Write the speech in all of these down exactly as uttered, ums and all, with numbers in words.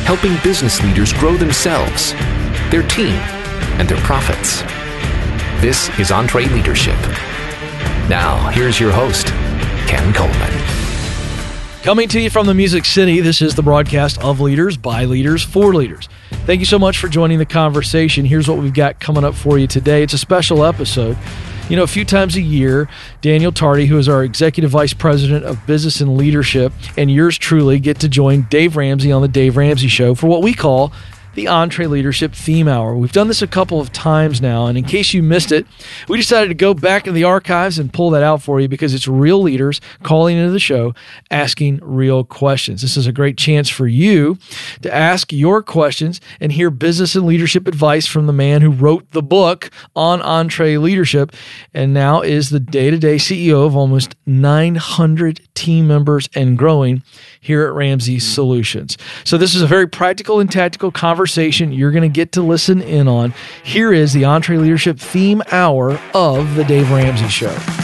helping business leaders grow themselves, their team, and their profits. This is EntreLeadership. Now, here's your host, Ken Coleman. Coming to you from the Music City, this is the broadcast of Leaders, by Leaders, for Leaders. Thank you so much for joining the conversation. Here's what we've got coming up for you today. It's a special episode. You know, a few times a year, Daniel Tardy, who is our Executive Vice President of Business and Leadership, and yours truly get to join Dave Ramsey on the Dave Ramsey Show for what we call the EntreLeadership Theme Hour. We've done this a couple of times now, and in case you missed it, we decided to go back in the archives and pull that out for you because it's real leaders calling into the show, asking real questions. This is a great chance for you to ask your questions and hear business and leadership advice from the man who wrote the book on EntreLeadership and now is the day-to-day C E O of almost nine hundred team members and growing here at Ramsey Solutions. So this is a very practical and tactical conversation you're going to get to listen in on. Here is the EntreLeadership Theme Hour of the Dave Ramsey Show.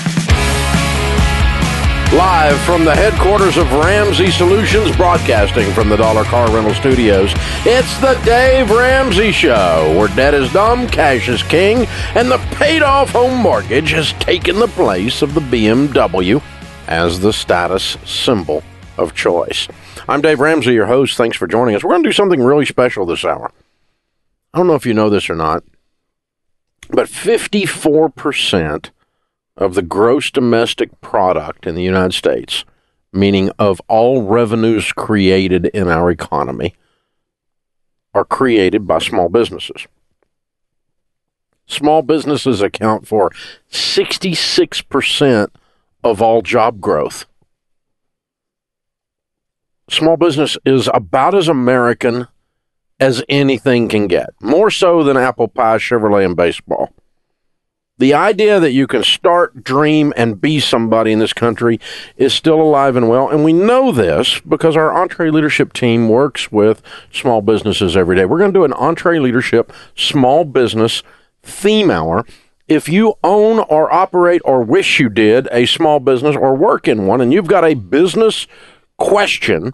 Live from the headquarters of Ramsey Solutions, broadcasting from the Dollar Car Rental Studios, it's the Dave Ramsey Show, where debt is dumb, cash is king, and the paid-off home mortgage has taken the place of the B M W as the status symbol of choice. I'm Dave Ramsey, your host. Thanks for joining us. We're going to do something really special this hour. I don't know if you know this or not, but fifty-four percent of the gross domestic product in the United States, meaning of all revenues created in our economy, are created by small businesses. Small businesses account for sixty-six percent of all job growth. Small business is about as American as anything can get, more so than apple pie, Chevrolet, and baseball. The idea that you can start, dream, and be somebody in this country is still alive and well, and we know this because our EntreLeadership team works with small businesses every day. We're going to do an EntreLeadership Small Business Theme Hour. If you own or operate or wish you did a small business or work in one, and you've got a business question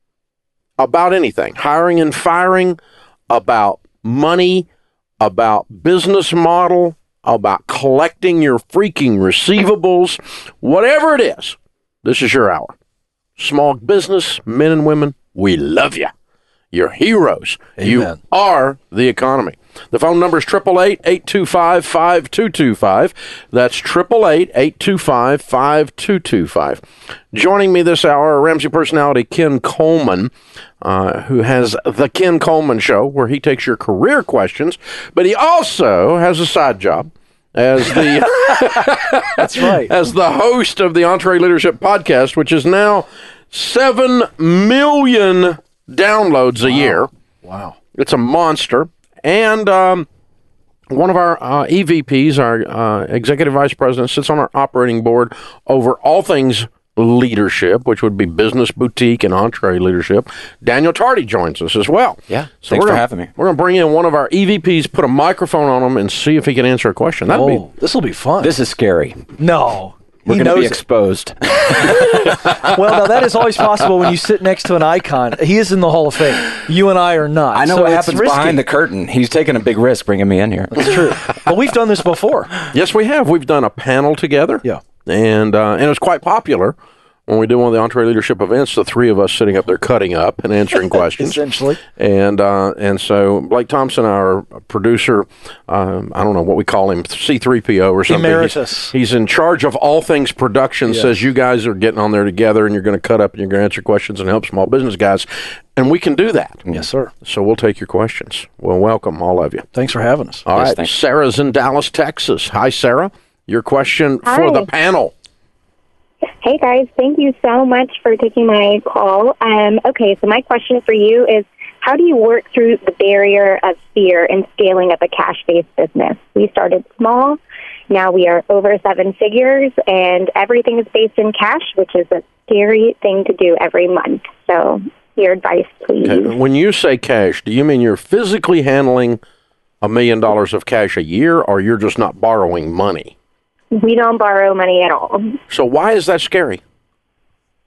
about anything, hiring and firing, about money, about business model, about collecting your freaking receivables, whatever it is, this is your hour. Small business, men and women, we love you. You're heroes. Amen. You are the economy. The phone number is eight eight eight, eight two five, five two two five. That's eight eight eight, eight two five, five two two five. Joining me this hour, Ramsey personality Ken Coleman, uh, who has The Ken Coleman Show, where he takes your career questions, but he also has a side job as the That's right. as the host of the EntreLeadership podcast, which is now seven million downloads a Wow. year. Wow. It's a monster. And um, one of our uh, E V Ps, our uh, executive vice president, sits on our operating board over all things leadership, which would be business boutique and EntreLeadership. Daniel Tardy joins us as well. Yeah, so thanks we're for gonna, having me. We're going to bring in one of our E V Ps, put a microphone on him, and see if he can answer a question. That'd Oh, be this will be fun. This is scary. no. We're He going to be knows it. exposed. Well, now that is always possible when you sit next to an icon. He is in the Hall of Fame. You and I are not. I know so what it's happens risky. behind the curtain. He's taking a big risk bringing me in here. It's true. Well, we've done this before. Yes, we have. We've done a panel together. Yeah. And uh, and it was quite popular when we did one of the EntreLeadership events, the three of us sitting up there cutting up and answering questions. Essentially. And uh, and so Blake Thompson, our producer, um, I don't know what we call him, C three P O or something. Emeritus. He's, he's in charge of all things production, Yes. says you guys are getting on there together and you're going to cut up and you're going to answer questions and help small business guys. And we can do that. Yes, sir. So we'll take your questions. Well, welcome, all of you. Thanks for having us. All Yes, right. thanks. Sarah's in Dallas, Texas. Hi, Sarah. Your question Hi. for the panel. Hey guys, thank you so much for taking my call. Um, okay, so my question for you is, how do you work through the barrier of fear in scaling up a cash-based business? We started small, now we are over seven figures, and everything is based in cash, which is a scary thing to do every month. So your advice, please. Okay. When you say cash, do you mean you're physically handling a million dollars of cash a year, or you're just not borrowing money? We don't borrow money at all. So why is that scary?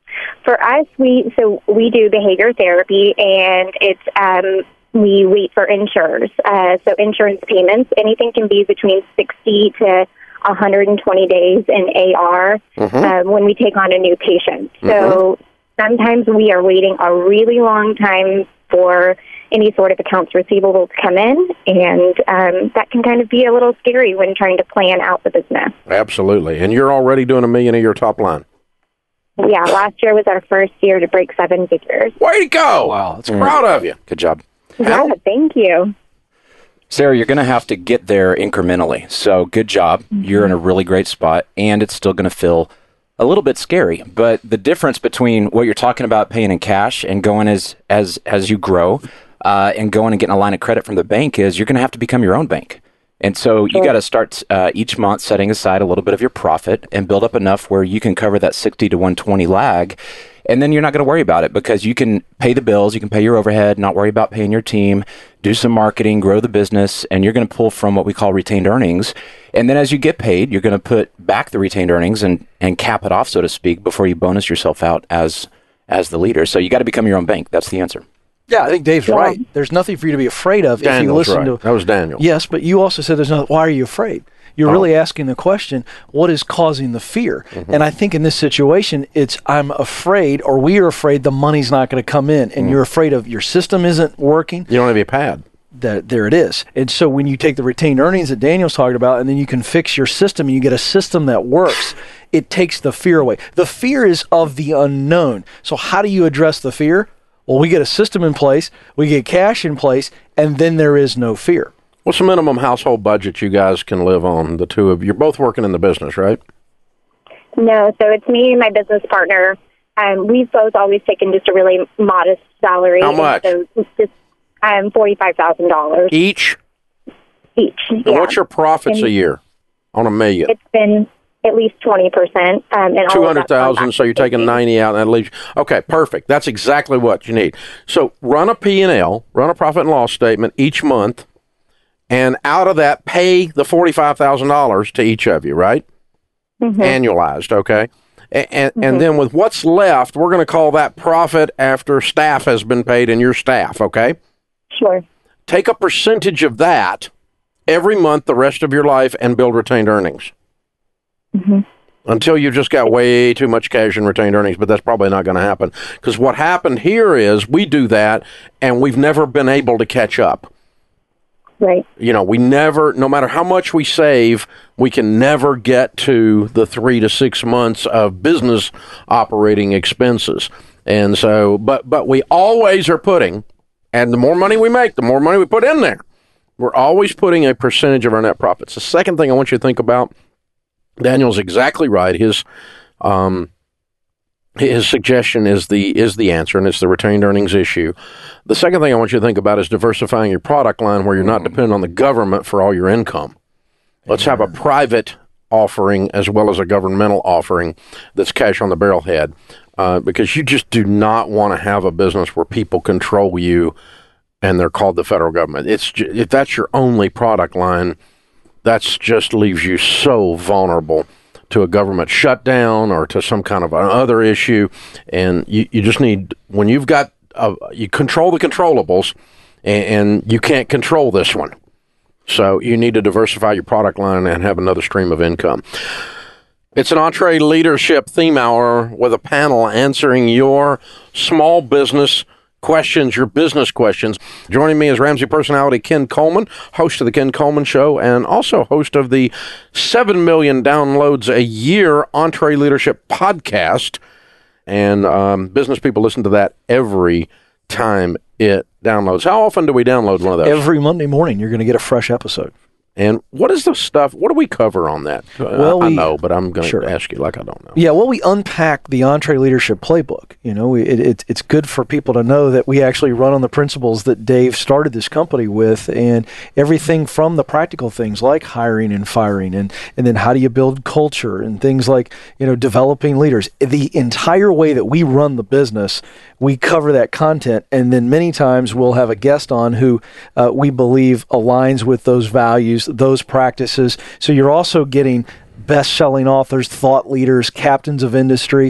For us, we so we do behavior therapy, and it's um, we wait for insurers. Uh, so insurance payments, anything can be between sixty to one hundred twenty days in A R mm-hmm. um, when we take on a new patient. So mm-hmm. sometimes we are waiting a really long time for any sort of accounts receivable to come in, and um, that can kind of be a little scary when trying to plan out the business. Absolutely. And you're already doing a million a year top line. Yeah, last year was our first year to break seven figures. Way to go! Wow, that's mm. proud of you. Good job. Yeah, thank you. Sarah, you're going to have to get there incrementally. So good job. Mm-hmm. You're in a really great spot, and it's still going to feel a little bit scary. But the difference between what you're talking about paying in cash and going as as as you grow uh, and going and getting a line of credit from the bank is you're going to have to become your own bank. And so sure. you got to start uh, each month setting aside a little bit of your profit and build up enough where you can cover that sixty to one twenty lag. And then you're not going to worry about it because you can pay the bills, you can pay your overhead, not worry about paying your team, do some marketing, grow the business, and you're going to pull from what we call retained earnings. And then as you get paid, you're going to put back the retained earnings and, and cap it off, so to speak, before you bonus yourself out as as the leader. So you got to become your own bank. That's the answer. Yeah, I think Dave's yeah. right. There's nothing for you to be afraid of Daniel's if you listen right. to... That was Daniel. Yes, but you also said there's nothing... Why are you afraid? You're oh. really asking the question, what is causing the fear? Mm-hmm. And I think in this situation, it's I'm afraid, or we are afraid the money's not going to come in, and mm. you're afraid of your system isn't working. You don't have your pad. That, there it is. And so when you take the retained earnings that Daniel's talking about, and then you can fix your system, and you get a system that works, it takes the fear away. The fear is of the unknown. So how do you address the fear? Well, we get a system in place, we get cash in place, and then there is no fear. What's the minimum household budget you guys can live on, the two of you? You're both working in the business, right? No, so it's me and my business partner. Um, we've both always taken just a really modest salary. How much? So it's just um, forty-five thousand dollars. Each? Each, And yeah. what's your profits and a year on a million? It's been at least twenty percent. Um, two hundred thousand, so you're taking ninety out, and that leaves you. Okay, perfect. That's exactly what you need. So run a P and L, run a profit and loss statement each month, and out of that, pay the forty-five thousand dollars to each of you, right? Mm-hmm. Annualized, okay? And, and, mm-hmm. and then with what's left, we're going to call that profit after staff has been paid and your staff, okay? Sure. Take a percentage of that every month the rest of your life and build retained earnings. Mm-hmm. Until you've just got way too much cash in retained earnings, but that's probably not going to happen. Because what happened here is we do that, and we've never been able to catch up. Right. You know, we never, no matter how much we save, we can never get to the three to six months of business operating expenses. And so, but but we always are putting, and the more money we make, the more money we put in there. We're always putting a percentage of our net profits. The second thing I want you to think about, Daniel's exactly right. His um, his suggestion is the is the answer, and it's the retained earnings issue. The second thing I want you to think about is diversifying your product line where you're not dependent on the government for all your income. Let's have a private offering as well as a governmental offering that's cash on the barrel head, uh, because you just do not want to have a business where people control you and they're called the federal government. It's if that's your only product line, that's just leaves you so vulnerable to a government shutdown or to some kind of other issue. And you, you just need, when you've got, uh, you control the controllables, and, and you can't control this one. So you need to diversify your product line and have another stream of income. It's an EntreLeadership theme hour with a panel answering your small business questions, your business questions. Joining me is Ramsey personality Ken Coleman, host of the Ken Coleman Show, and also host of the seven million downloads a year EntreLeadership podcast. And um, business people listen to that every time it downloads. How often do we download one of those? Every Monday morning, you're going to get a fresh episode. And what is the stuff, what do we cover on that? Well, I, I we, know, but I'm going to sure. ask you like I don't know. Yeah, well, we unpack the EntreLeadership playbook. You know, we, it, it, it's good for people to know that we actually run on the principles that Dave started this company with, and everything from the practical things like hiring and firing, and, and then how do you build culture, and things like, you know, developing leaders. The entire way that we run the business, we cover that content, and then many times we'll have a guest on who uh, we believe aligns with those values, those practices. So you're also getting best-selling authors, thought leaders, captains of industry.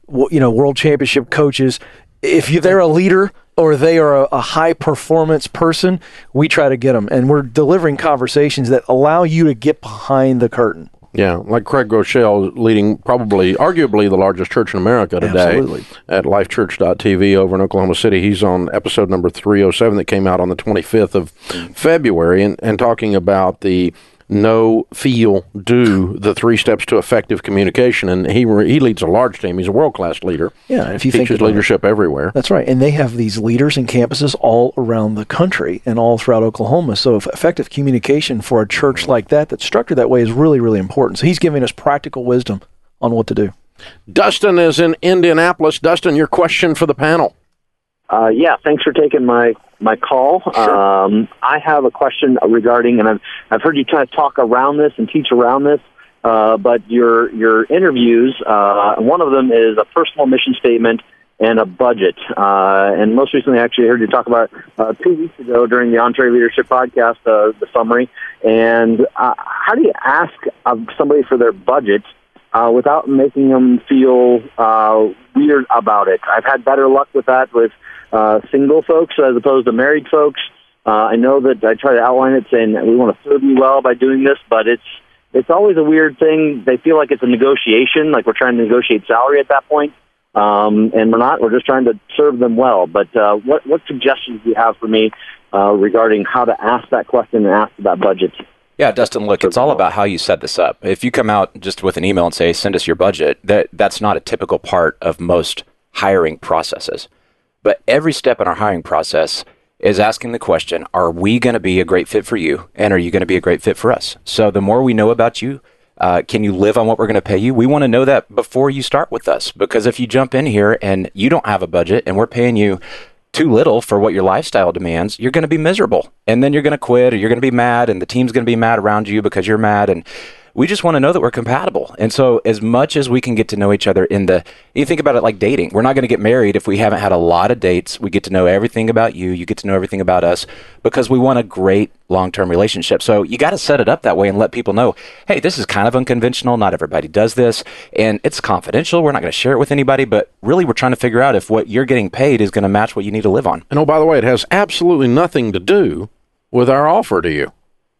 w- you know, world championship coaches. If you, they're a leader or they are a, a high performance person, we try to get them, and we're delivering conversations that allow you to get behind the curtain. Yeah, like Craig Groeschel leading probably, arguably the largest church in America today. Absolutely. At life church dot t v over in Oklahoma City. He's on episode number three oh seven that came out on the twenty-fifth of February and, and talking about the know, feel, do, the three steps to effective communication. And he re- he leads a large team. He's a world-class leader. Yeah, if you Teaches think about leadership it. everywhere. That's right. And they have these leaders in campuses all around the country and all throughout Oklahoma. So if effective communication for a church like that that's structured that way is really, really important. So he's giving us practical wisdom on what to do. Dustin is in Indianapolis. Dustin, your question for the panel. Uh, yeah, thanks for taking my, my call. Sure. Um, I have a question regarding, and I've, I've heard you kind of talk around this and teach around this, uh, but your your interviews, uh, one of them is a personal mission statement and a budget. Uh, and most recently, I actually heard you talk about uh, two weeks ago during the Entree Leadership podcast, uh, the summary. And uh, how do you ask of somebody for their budget uh, without making them feel uh, weird about it? I've had better luck with that with Uh, single folks as opposed to married folks. Uh, I know that I try to outline it saying that we want to serve you well by doing this, but it's it's always a weird thing. They feel like it's a negotiation, like we're trying to negotiate salary at that point, um, and we're not. We're just trying to serve them well. But uh, what what suggestions do you have for me uh, regarding how to ask that question and ask that budget? Yeah, Dustin, look, it's all about how you set this up. If you come out just with an email and say, send us your budget, that that's not a typical part of most hiring processes. But every step in our hiring process is asking the question, are we going to be a great fit for you? And are you going to be a great fit for us? So the more we know about you, uh, can you live on what we're going to pay you? We want to know that before you start with us. Because if you jump in here and you don't have a budget and we're paying you too little for what your lifestyle demands, you're going to be miserable. And then you're going to quit or you're going to be mad and the team's going to be mad around you because you're mad. And we just want to know that we're compatible. And so as much as we can get to know each other in the, you think about it like dating. We're not going to get married if we haven't had a lot of dates. We get to know everything about you. You get to know everything about us because we want a great long-term relationship. So you got to set it up that way and let people know, hey, this is kind of unconventional. Not everybody does this. And it's confidential. We're not going to share it with anybody. But really, we're trying to figure out if what you're getting paid is going to match what you need to live on. And oh, by the way, it has absolutely nothing to do with our offer to you.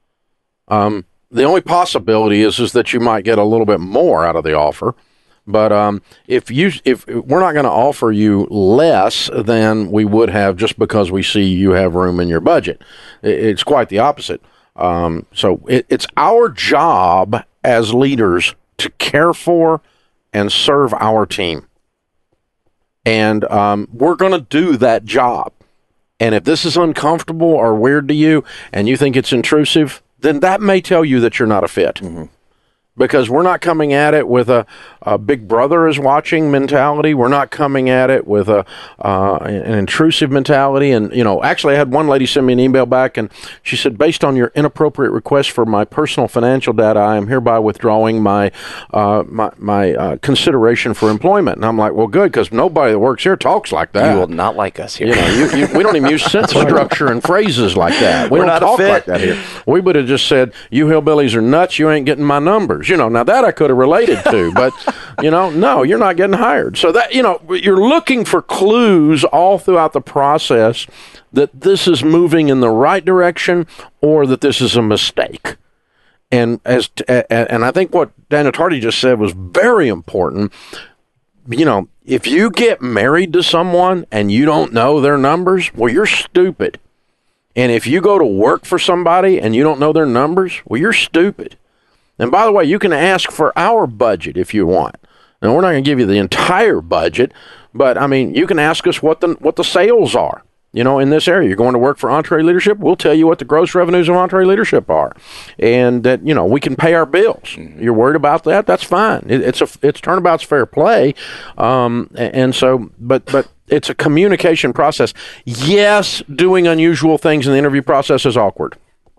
Um, The only possibility is is that you might get a little bit more out of the offer, but um, if you if we're not going to offer you less than we would have just because we see you have room in your budget, it's quite the opposite. Um, so it, it's our job as leaders to care for and serve our team, and um, we're going to do that job. And if this is uncomfortable or weird to you, and you think it's intrusive, then that may tell you that you're not a fit. Mm-hmm. Because we're not coming at it with a, a big brother is watching mentality. We're not coming at it with a uh, an intrusive mentality. And, you know, actually I had one lady send me an email back and she said, based on your inappropriate request for my personal financial data, I am hereby withdrawing my uh, my, my uh, consideration for employment. And I'm like, well, good, because nobody that works here talks like that. You will not like us here. You know, you, you, we don't even use sentence structure and phrases like that. We We're don't not a talk fit. like that here. We would have just said, you hillbillies are nuts. You ain't getting my numbers. You know, now that I could have related to, but, you know, no, you're not getting hired. So that, you know, you're looking for clues all throughout the process that this is moving in the right direction or that this is a mistake. And as and I think what Daniel Tardy just said was very important. You know, if you get married to someone and you don't know their numbers, well, you're stupid. And if you go to work for somebody and you don't know their numbers, well, you're stupid. And by the way, you can ask for our budget if you want. Now, we're not going to give you the entire budget, but, I mean, you can ask us what the what the sales are, you know, in this area. You're going to work for Entree Leadership, we'll tell you what the gross revenues of Entree Leadership are. And that, you know, we can pay our bills. You're worried about that? That's fine. It, it's a it's turnabout's fair play. Um, and so, but but it's a communication process. Yes, doing unusual things in the interview process is awkward.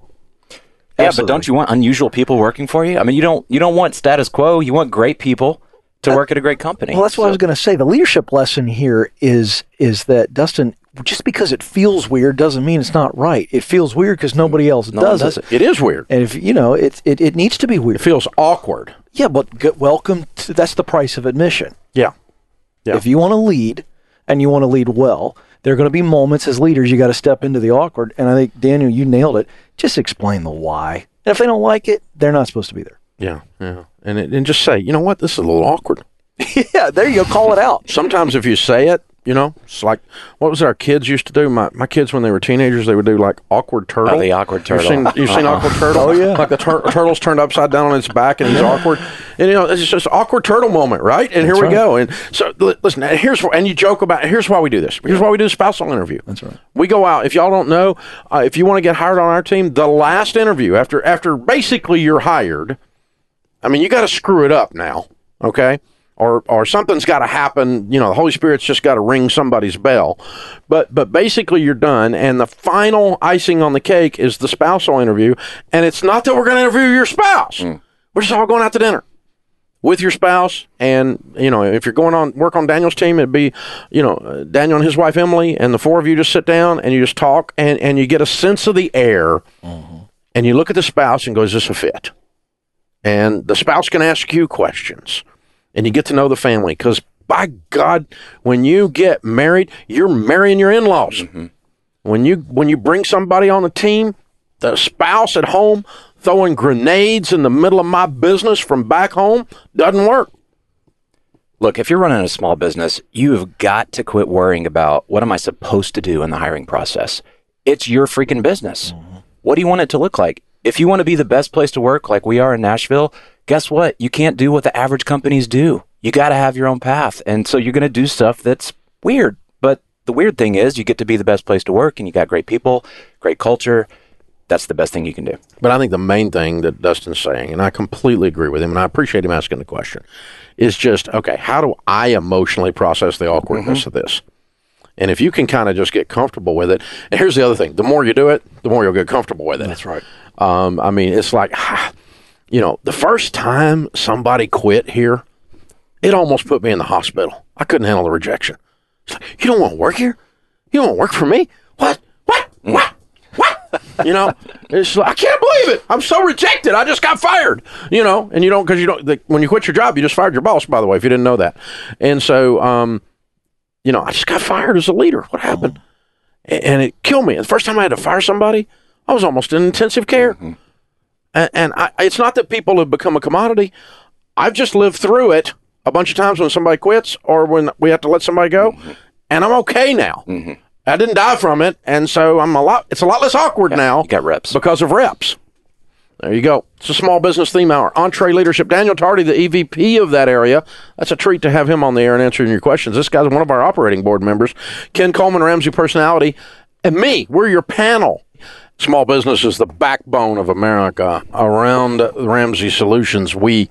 Yeah, Absolutely. but don't you want unusual people working for you? I mean, you don't you don't want status quo. You want great people to work at a great company. Well, that's what So- I was going to say. The leadership lesson here is is that, Dustin, just because it feels weird doesn't mean it's not right. It feels weird because nobody else No one does, does it. It is weird. And if, you know, it, it, it needs to be weird. It feels awkward. Yeah, but get welcome to, that's the price of admission. Yeah. Yeah. If you want to lead and you want to lead well, there are going to be moments as leaders you got to step into the awkward. And I think, Daniel, you nailed it. Just explain the why. And if they don't like it, they're not supposed to be there. Yeah, yeah. And, it, and just say, you know what, this is a little awkward. Yeah, there you go. Call it out. Sometimes if you say it, you know, it's like, what was it our kids used to do? My my kids, when they were teenagers, they would do like awkward turtle. Oh, the awkward turtle. You've seen, you've seen Uh-uh. awkward turtle? Oh, yeah. Like the tur- turtle's turned upside down on its back and he's awkward. And, you know, it's just awkward turtle moment, right? And That's here we right. go. And so, li- listen, and here's, and you joke about, here's why we do this. Here's why we do the spousal interview. That's right. We go out. If y'all don't know, uh, if you want to get hired on our team, the last interview, after after basically you're hired, I mean, you got to screw it up now, okay? Or or something's got to happen. You know, the Holy Spirit's just got to ring somebody's bell. But but basically, you're done, and the final icing on the cake is the spousal interview. And it's not that we're going to interview your spouse. Mm. We're just all going out to dinner with your spouse. And you know, if you're going on work on Daniel's team, it'd be, you know, uh, Daniel and his wife Emily, and the four of you just sit down and you just talk, and and you get a sense of the air, Mm-hmm. and you look at the spouse and go, "Is this a fit?" And the spouse can ask you questions. And you get to know the family, because by God, when you get married, you're marrying your in-laws. Mm-hmm. When you when you bring somebody on the team, the spouse at home throwing grenades in the middle of my business from back home doesn't work. Look, if you're running a small business, you have got to quit worrying about what am I supposed to do in the hiring process. It's your freaking business. Mm-hmm. What do you want it to look like? If you want to be the best place to work like we are in Nashville, guess what? You can't do what the average companies do. You got to have your own path. And so you're going to do stuff that's weird. But the weird thing is you get to be the best place to work, and you got great people, great culture. That's the best thing you can do. But I think the main thing that Dustin's saying, and I completely agree with him, and I appreciate him asking the question, is just, okay, how do I emotionally process the awkwardness mm-hmm. of this? And if you can kind of just get comfortable with it, and here's the other thing, the more you do it, the more you'll get comfortable with it. That's right. Um, I mean, it's like, you know, the first time somebody quit here, it almost put me in the hospital. I couldn't handle the rejection. It's like, you don't want to work here? You don't want to work for me? What? What? What? What? You know, it's like, I can't believe it. I'm so rejected. I just got fired. You know, and you don't, because you don't, the, when you quit your job, you just fired your boss, by the way, if you didn't know that. And so, um, you know, I just got fired as a leader. What happened? Oh. And it killed me. The first time I had to fire somebody, I was almost in intensive care. Mm-hmm. And, and I, it's not that people have become a commodity. I've just lived through it a bunch of times when somebody quits or when we have to let somebody go, mm-hmm. and I'm okay now. Mm-hmm. I didn't die from it, and so I'm a lot. It's a lot less awkward yeah, now. You got reps because of reps. There you go. It's a small business theme hour. Entree Leadership. Daniel Tardy, the E V P of that area. That's a treat to have him on the air and answering your questions. This guy's one of our operating board members. Ken Coleman, Ramsey Personality, and me. We're your panel. Small business is the backbone of America. Around Ramsey Solutions, we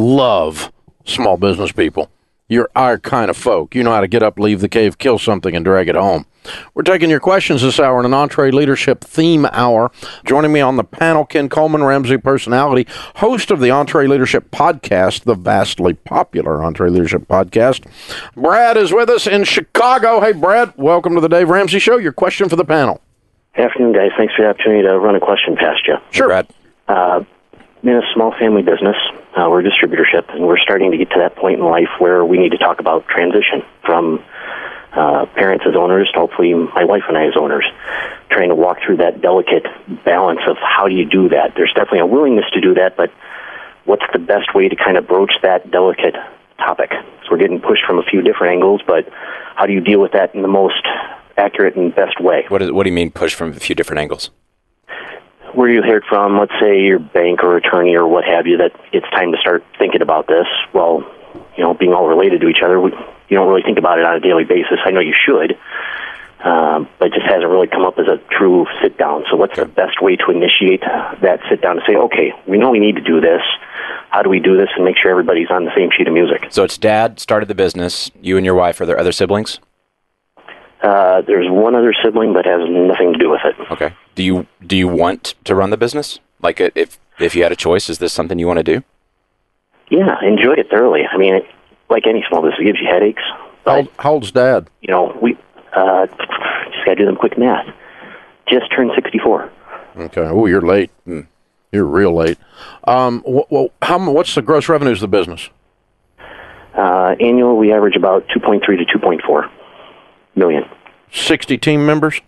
love small business people. You're our kind of folk. You know how to get up, leave the cave, kill something, and drag it home. We're taking your questions this hour in an Entree Leadership theme hour. Joining me on the panel, Ken Coleman, Ramsey Personality, host of the Entree Leadership Podcast, the vastly popular Entree Leadership Podcast. Brad is with us in Chicago. Hey, Brad, welcome to the Dave Ramsey Show. Your question for the panel. Afternoon, guys. Thanks for the opportunity to run a question past you. Sure. Hey, Brad. Uh, in a small family business, uh, we're a distributorship, and we're starting to get to that point in life where we need to talk about transition from uh, parents as owners to hopefully my wife and I as owners, trying to walk through that delicate balance of how do you do that. There's definitely a willingness to do that, but what's the best way to kind of broach that delicate topic? So we're getting pushed from a few different angles, but how do you deal with that in the most accurate and best way? What, is, what do you mean push from a few different angles? Where you heard from, let's say your bank or attorney or what have you, that it's time to start thinking about this. Well, you know, being all related to each other, we, you don't really think about it on a daily basis. I know you should, um, but it just hasn't really come up as a true sit-down. So what's the best way to initiate that sit-down to say, okay, we know we need to do this. How do we do this and make sure everybody's on the same sheet of music? So it's dad started the business, you and your wife. Are there other siblings? Uh, there's one other sibling, but has nothing to do with it. Okay. Do you do you want to run the business? Like, if if you had a choice, is this something you want to do? Yeah, I enjoy it thoroughly. I mean, it, like any small business, it gives you headaches. But, How old's Dad? You know, we uh, just got to do them quick math. Just turned sixty-four. Okay. Oh, you're late. Mm. You're real late. Um, well, how what's the gross revenues of the business? Uh, annual, we average about two point three to two point four million. sixty team members?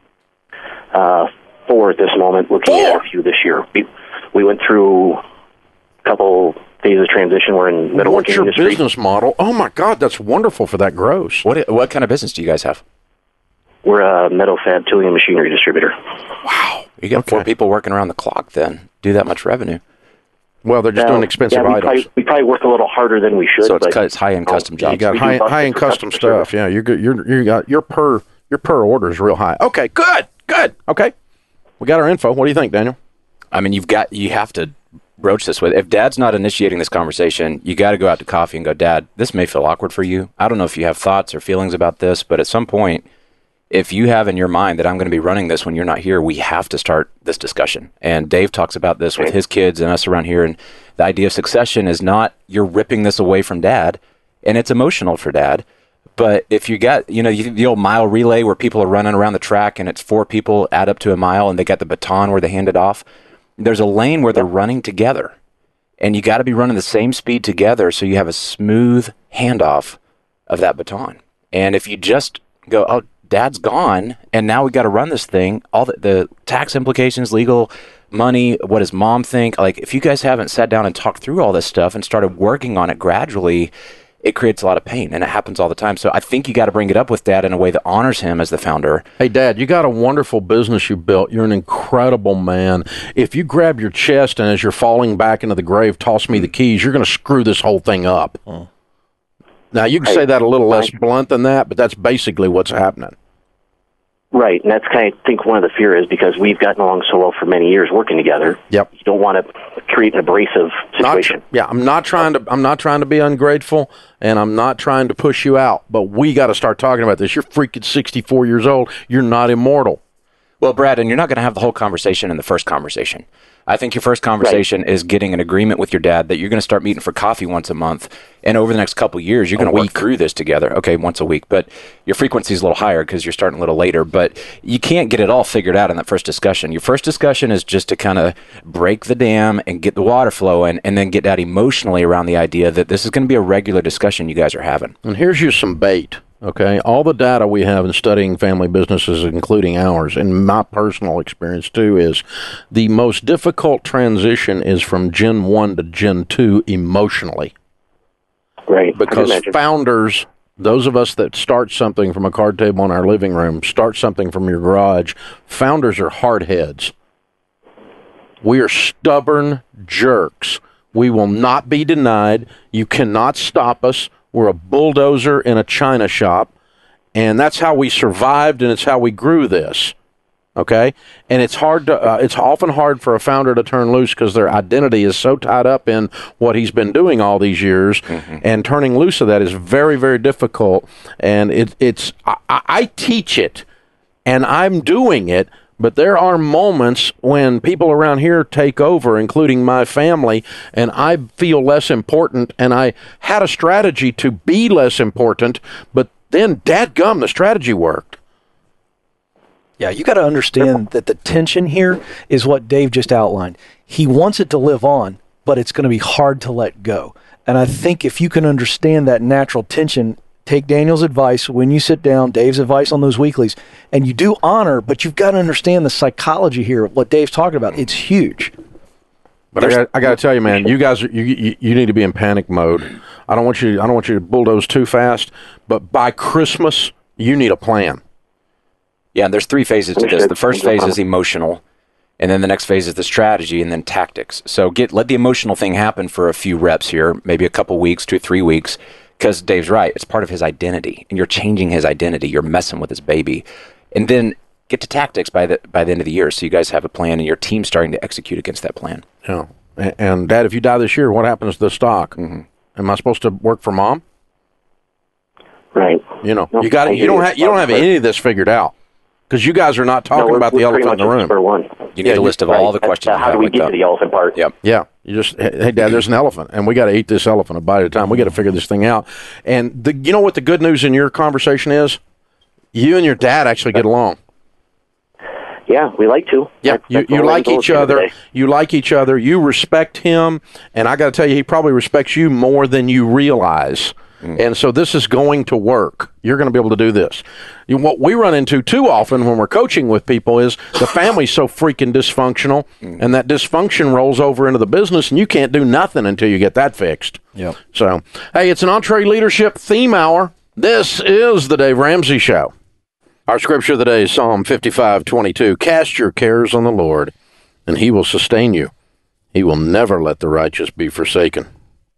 Uh, four at this moment, looking Four? at a few this year. We, we went through a couple phases of transition. We're in metalworking What's your industry. business model? Oh, my God, that's wonderful for that gross. What what kind of business do you guys have? We're a metal fab tooling and machinery distributor. You got four Okay. people working around the clock then. Do that much revenue. Well, they're just Now, doing expensive yeah, we its Probably, we probably work a little harder than we should. So it's, but, cu- it's high-end um, custom jobs. You got We do high bust high it end for custom customer stuff. Yeah, you're good. You're you got your per your per order is real high. Okay, good, good. Okay, we got our info. What do you think, Daniel? I mean, you've got you have to broach this with. If Dad's not initiating this conversation, you got to go out to coffee and go, Dad, this may feel awkward for you. I don't know if you have thoughts or feelings about this, but at some point, if you have in your mind that I'm going to be running this when you're not here, we have to start this discussion. And Dave talks about this with his kids and us around here. And the idea of succession is not you're ripping this away from Dad, and it's emotional for Dad. But if you got, you know, the old mile relay where people are running around the track and it's four people add up to a mile and they got the baton where they hand it off, there's a lane where they're running together. And you got to be running the same speed together so you have a smooth handoff of that baton. And if you just go, oh, Dad's gone, and now we got to run this thing, all the, the tax implications, legal, money, what does Mom think? Like, if you guys haven't sat down and talked through all this stuff and started working on it gradually, it creates a lot of pain, and it happens all the time. So I think you got to bring it up with Dad in a way that honors him as the founder. Hey, Dad, you got a wonderful business you built. You're an incredible man. If you grab your chest and as you're falling back into the grave, toss me the keys, you're going to screw this whole thing up. Oh. Now, you can say that a little less blunt than that, but that's basically what's happening. Right, and that's kind of, I think one of the fear is because we've gotten along so well for many years working together. Yep. You don't want to create an abrasive situation. Not tr- yeah, I'm not trying to. I'm not trying to be ungrateful, and I'm not trying to push you out. But we got to start talking about this. You're freaking sixty-four years old. You're not immortal. Well, Brad, and you're not going to have the whole conversation in the first conversation. I think your first conversation right. is getting an agreement with your dad that you're going to start meeting for coffee once a month. And over the next couple of years, you're going to work through this together. Okay, once a week. But your frequency is a little higher because you're starting a little later. But you can't get it all figured out in that first discussion. Your first discussion is just to kind of break the dam and get the water flowing and then get Dad emotionally around the idea that this is going to be a regular discussion you guys are having. And here's you some bait. Okay, all the data we have in studying family businesses, including ours, and my personal experience too, is the most difficult transition is from Gen one to Gen two emotionally. Right. Because founders, those of us that start something from a card table in our living room, start something from your garage, founders are hardheads. We are stubborn jerks. We will not be denied. You cannot stop us. We're a bulldozer in a china shop, and that's how we survived, and it's how we grew this, okay? And it's hard to, uh, it's often hard for a founder to turn loose because their identity is so tied up in what he's been doing all these years, mm-hmm. and turning loose of that is very, very difficult. And it, it's, I, I teach it, and I'm doing it. But there are moments when people around here take over, including my family, and I feel less important, and I had a strategy to be less important, but then, dadgum, the strategy worked. Yeah, you got to understand that the tension here is what Dave just outlined. He wants it to live on, but it's going to be hard to let go. And I think if you can understand that natural tension, take Daniel's advice when you sit down, Dave's advice on those weeklies, and you do honor, but you've got to understand the psychology here, what Dave's talking about. It's huge. But I got, I got to tell you, man, you guys, are, you, you you need to be in panic mode. I don't want you, I don't want you to bulldoze too fast. But by Christmas, you need a plan. Yeah, and there's three phases to this. The first phase is emotional, and then the next phase is the strategy, and then tactics. So get let the emotional thing happen for a few reps here, maybe a couple weeks, two, three weeks. Because Dave's right, it's part of his identity, and you're changing his identity. You're messing with his baby. And then get to tactics by the by the end of the year, so you guys have a plan, and your team's starting to execute against that plan. Yeah. And, and Dad, if you die this year, what happens to the stock? Mm-hmm. Am I supposed to work for Mom? Right. You know, no, you got you don't have you don't have any of this figured out because you guys are not talking no, about the elephant in the room. For one. You need yeah, a list of right. all the questions. Uh, how do we get to the elephant part? Yep. Yeah. You just, hey, Dad, there's an elephant, and we got to eat this elephant a bite at a time. We got to figure this thing out. And the, you know what the good news in your conversation is? You and your dad actually get along. Yeah, we like to. Yeah, that's, you, that's you like each other. You like each other. You respect him, and I got to tell you, he probably respects you more than you realize. Mm. And so this is going to work. You're going to be able to do this. You, what we run into too often when we're coaching with people is the family's so freaking dysfunctional, mm. and that dysfunction rolls over into the business, and you can't do nothing until you get that fixed. Yep. So, hey, it's an EntreLeadership theme hour. This is the Dave Ramsey Show. Our scripture of the day is Psalm fifty-five twenty-two. Cast your cares on the Lord, and he will sustain you. He will never let the righteous be forsaken.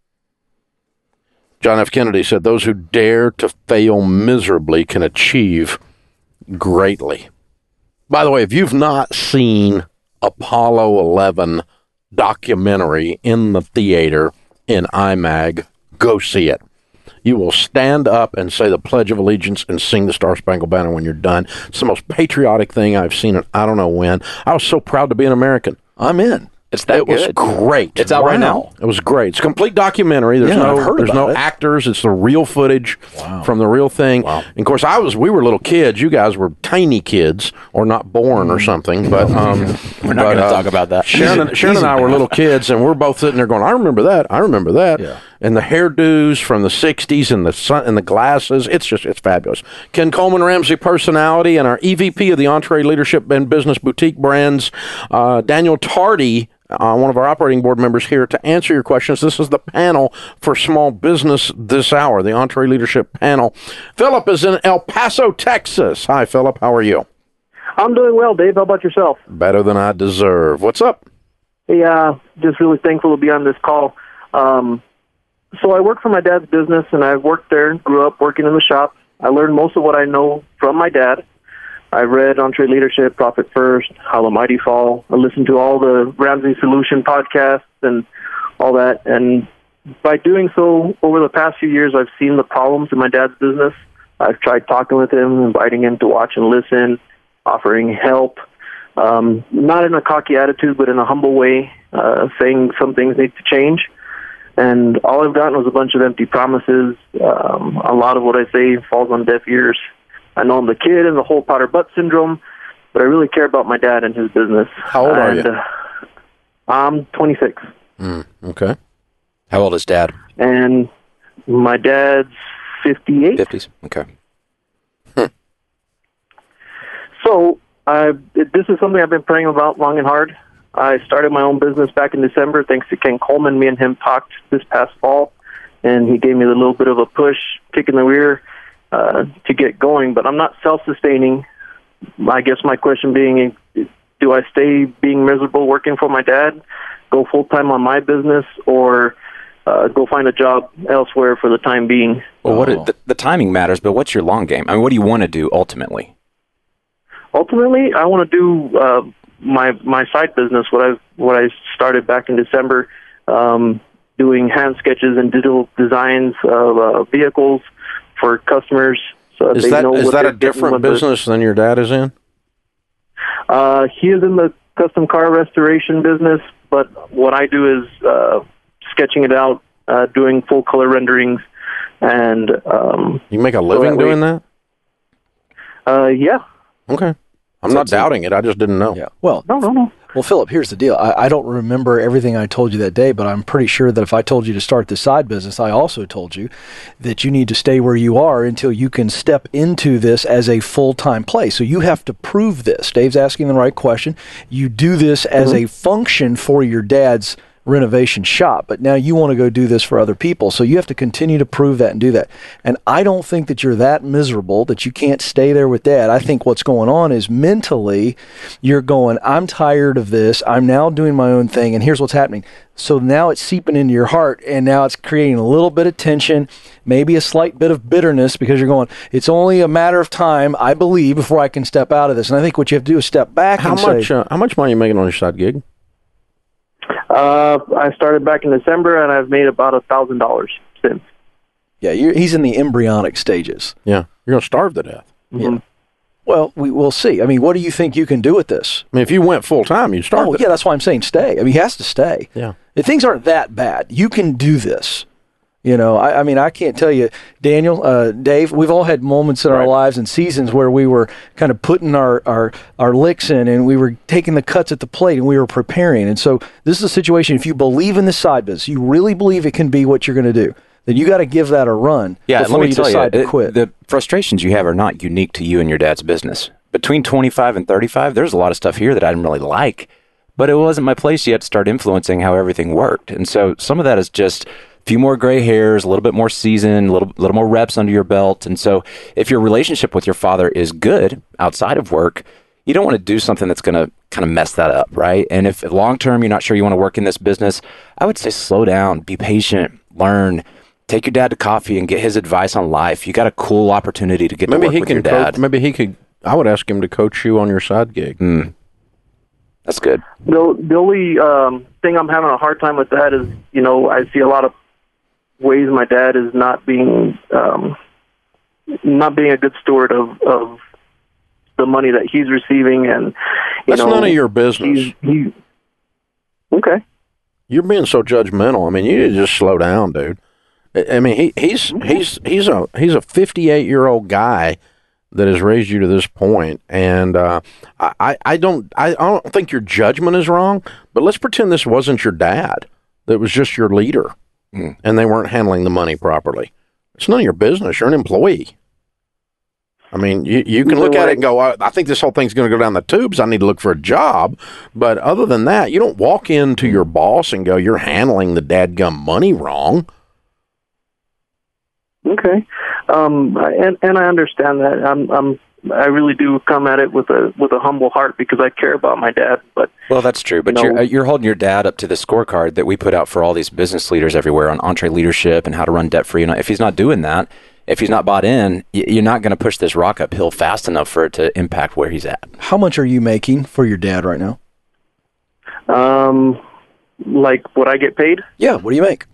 John F. Kennedy said, those who dare to fail miserably can achieve greatly. By the way, if you've not seen Apollo eleven documentary in the theater in IMAG, go see it. You will stand up and say the Pledge of Allegiance and sing the Star Spangled Banner when you're done. It's the most patriotic thing I've seen in I don't know when. I was so proud to be an American. I'm in. It's that it good. was great. It's out wow. right now. It was great. It's a complete documentary. There's yeah, no I've heard there's about no it. actors. It's the real footage wow. from the real thing. Wow. And of course, I was we were little kids. You guys were tiny kids or not born or something. But um, we're not but, going to uh, talk about that. Sharon, and, Sharon and I were little kids, and we're both sitting there going, "I remember that. I remember that." Yeah. And the hairdos from the sixties and the sun and the glasses. It's just it's fabulous. Ken Coleman Ramsey, personality, and our E V P of the EntreLeadership and Business Boutique Brands, uh, Daniel Tardy. Uh, one of our operating board members here to answer your questions. This is the panel for small business this hour, the EntreLeadership panel. Philip is in El Paso, Texas. Hi, Philip. How are you? I'm doing well, Dave. How about yourself? Better than I deserve. What's up? Hey, uh, just really thankful to be on this call. Um, so I work for my dad's business, and I've worked there, grew up working in the shop. I learned most of what I know from my dad. I read EntreLeadership, Profit First, How the Mighty Fall. I listened to all the Ramsey Solution podcasts and all that. And by doing so, over the past few years, I've seen the problems in my dad's business. I've tried talking with him, inviting him to watch and listen, offering help, um, not in a cocky attitude, but in a humble way, uh, saying some things need to change. And all I've gotten was a bunch of empty promises. Um, a lot of what I say falls on deaf ears. I know I'm the kid and the whole powder butt syndrome, but I really care about my dad and his business. How old are and, you? Uh, I'm twenty-six. Mm, okay. How old is Dad? And my dad's fifty-eight. fifties? Okay. So I, this is something I've been praying about long and hard. I started my own business back in December thanks to Ken Coleman. Me and him talked this past fall, and he gave me a little bit of a push, kick in the rear, uh, to get going. But I'm not self-sustaining. I guess my question being, do I stay being miserable working for my dad, go full-time on my business, or uh, go find a job elsewhere for the time being? Well, what it, the, the timing matters, but what's your long game? I mean, what do you want to do ultimately? Ultimately, I want to do uh, my my side business. What I what I started back in December, um, doing hand sketches and digital designs of uh, vehicles for customers. So Is they that know is what that they're a different getting with business than your dad is in? the- Uh, he is in the custom car restoration business, but what I do is uh, sketching it out, uh, doing full color renderings, and um, You make a that living way- doing that? uh, yeah, Okay. I'm not doubting it. I just didn't know. Yeah. Well, no, no, no. Well, Philip, here's the deal. I, I don't remember everything I told you that day, but I'm pretty sure that if I told you to start this side business, I also told you that you need to stay where you are until you can step into this as a full-time place. So you have to prove this. Dave's asking the right question. You do this as Mm-hmm. a function for your dad's renovation shop, but now you want to go do this for other people. So you have to continue to prove that and do that. And I don't think that you're that miserable that you can't stay there with dad. I think what's going on is mentally you're going, I'm tired of this. I'm now doing my own thing. And here's what's happening. So now it's seeping into your heart, and now it's creating a little bit of tension, maybe a slight bit of bitterness, because you're going, it's only a matter of time, I believe, before I can step out of this. And I think what you have to do is step back How and much say, uh, how much money are you making on your side gig? Uh, I started back in December, and I've made about a thousand dollars since. yeah, you're, he's in the embryonic stages. Yeah. You're going to starve to death. Mm-hmm. Well, we, we'll see. I mean, what do you think you can do with this? I mean, if you went full time, you'd starve Oh, to yeah, that's why I'm saying stay. I mean, he has to stay. Yeah. If things aren't that bad, you can do this. You know, I, I mean, I can't tell you, Daniel, uh, Dave, we've all had moments in our Right. lives and seasons where we were kind of putting our, our, our licks in, and we were taking the cuts at the plate, and we were preparing. And so this is a situation, if you believe in the side business, you really believe it can be what you're going to do, then you got to give that a run Yeah, before let me you tell decide you, to quit. the frustrations you have are not unique to you and your dad's business. Between twenty-five and thirty-five, there's a lot of stuff here that I didn't really like, but it wasn't my place yet to start influencing how everything worked. And so some of that is just a few more gray hairs, a little bit more seasoned, a little, little more reps under your belt. And so if your relationship with your father is good outside of work, you don't want to do something that's going to kind of mess that up, right? And if long-term you're not sure you want to work in this business, I would say slow down, be patient, learn, take your dad to coffee and get his advice on life. You got a cool opportunity to get maybe to work he with can your dad. coach, maybe he could. I would ask him to coach you on your side gig. Mm. That's good. The, the only um, thing I'm having a hard time with that is, you know, I see a lot of ways my dad is not being um, not being a good steward of, of the money that he's receiving, and you That's know, none of your business. He's, he, okay. You're being so judgmental. I mean, you need to just slow down, dude. I I mean, he, he's he's he's a he's a fifty-eight year old guy that has raised you to this point, and uh, I I don't I don't think your judgment is wrong. But let's pretend this wasn't your dad; that was just your leader, mm. and they weren't handling the money properly. It's none of your business. You're an employee. I mean, you, you can look at it and go, I, I think this whole thing's going to go down the tubes. I need to look for a job. But other than that, you don't walk into your boss and go, you're handling the dadgum money wrong. Okay. Um, and, and I understand that. I'm, I'm, I really do come at it with a with a humble heart because I care about my dad. But well, that's true. But you know, you're, you're holding your dad up to the scorecard that we put out for all these business leaders everywhere on EntreLeadership and how to run debt free. You know, if he's not doing that, if he's not bought in, you're not going to push this rock uphill fast enough for it to impact where he's at. How much are you making for your dad right now? Um, like what I get paid? Yeah. What do you make?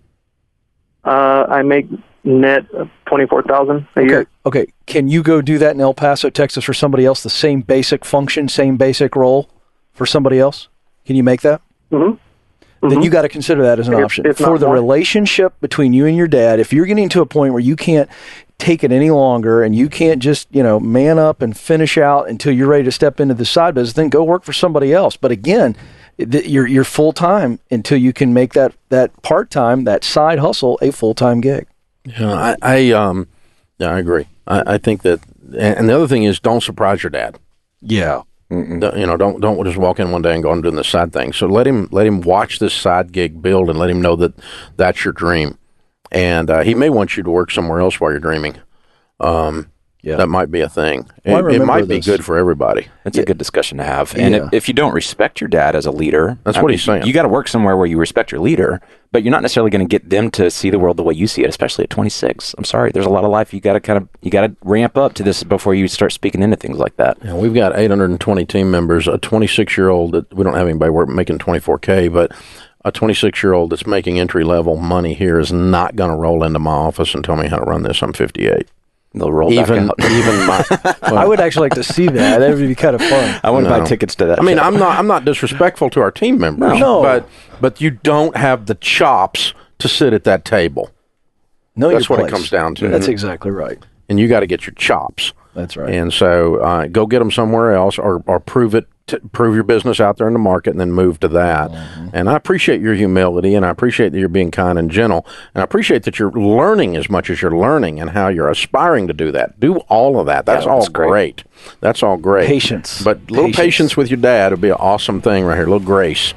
Uh, I make net twenty-four thousand a okay. year. Okay. Can you go do that in El Paso, Texas for somebody else, the same basic function, same basic role for somebody else? Can you make that? Mm-hmm. Then mm-hmm. you got to consider that as an if, option. if For the more. relationship between you and your dad, if you're getting to a point where you can't take it any longer and you can't just, you know, man up and finish out until you're ready to step into the side business, then go work for somebody else. But again, th- you're you're full-time until you can make that, that part-time, that side hustle, a full-time gig. Yeah, I, I um, yeah, I agree. I, I think that, and the other thing is, don't surprise your dad. Yeah, don't, you know, don't don't just walk in one day and go and doing the side thing. So let him let him watch this side gig build, and let him know that that's your dream. And uh, he may want you to work somewhere else while you're dreaming. Um, yeah, that might be a thing. Well, it, it might this. be good for everybody. It's yeah. a good discussion to have. And yeah. if, if you don't respect your dad as a leader, that's I what mean, he's saying. You got to work somewhere where you respect your leader, but you're not necessarily going to get them to see the world the way you see it, especially at twenty-six. I'm sorry, there's a lot of life you got to kind of you got to ramp up to this before you start speaking into things like that. Yeah, we've got eight hundred twenty team members. A twenty-six year old that we don't have anybody work, making twenty-four K, but a twenty-six year old that's making entry level money here is not going to roll into my office and tell me how to run this. I'm fifty-eight. They'll roll even back out. even my. Well, I would actually like to see that. That would be kind of fun. I want to No. buy tickets to that. I mean, show. I'm not I'm not disrespectful to our team members, No. but but you don't have the chops to sit at that table, Know That's your what it place. comes down to. That's exactly right. and you got to get your chops. That's right. And so uh, go get them somewhere else, or or prove it. To prove your business out there in the market, and then move to that. Mm-hmm. And I appreciate your humility, and I appreciate that you're being kind and gentle, and I appreciate that you're learning as much as you're learning, and how you're aspiring to do that. Do all of that. That's Yeah, all that's great. great. That's all great. Patience. But a little patience. patience with your dad would be an awesome thing right here. A little grace.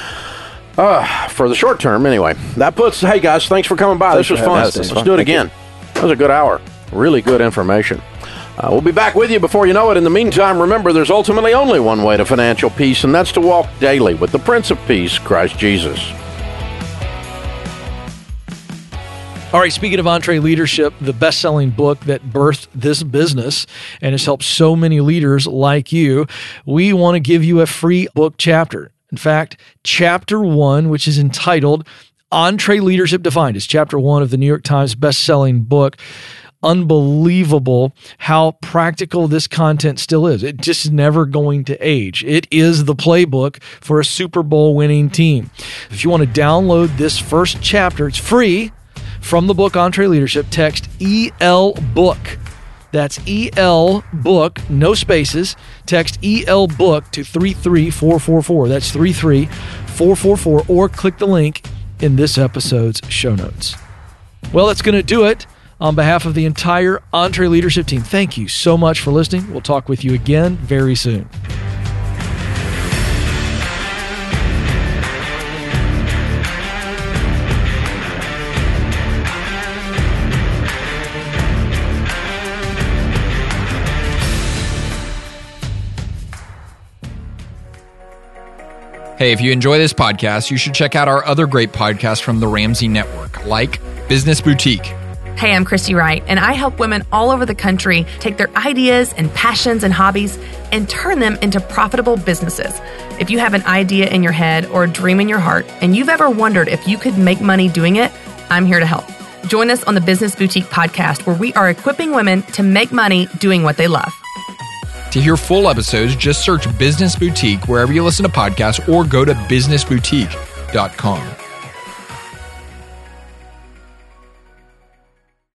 Uh, for the short term, anyway. That puts. Hey guys, thanks for coming by. Thanks this was for fun. having us. Let's Fun. do it Thank again. That was a good hour. Really good information. Uh, we'll be back with you before you know it. In the meantime, remember, there's ultimately only one way to financial peace, and that's to walk daily with the Prince of Peace, Christ Jesus. All right, speaking of EntreLeadership, the best-selling book that birthed this business and has helped so many leaders like you, we want to give you a free book chapter. In fact, chapter one, which is entitled EntreLeadership Defined, is chapter one of the New York Times best-selling book. Unbelievable how practical this content still is. It just is never going to age. It is the playbook for a Super Bowl winning team. If you want to download this first chapter, it's free from the book EntreLeadership. Text E L Book. That's E L Book, no spaces. Text E L Book to three three four four four. That's three three four four four, or click the link in this episode's show notes. Well, that's going to do it. On behalf of the entire EntreLeadership team, thank you so much for listening. We'll talk with you again very soon. Hey, if you enjoy this podcast, you should check out our other great podcasts from the Ramsey Network, like Business Boutique. Hey, I'm Christy Wright, and I help women all over the country take their ideas and passions and hobbies and turn them into profitable businesses. If you have an idea in your head or a dream in your heart, and you've ever wondered if you could make money doing it, I'm here to help. Join us on the Business Boutique podcast, where we are equipping women to make money doing what they love. To hear full episodes, just search Business Boutique wherever you listen to podcasts or go to business boutique dot com.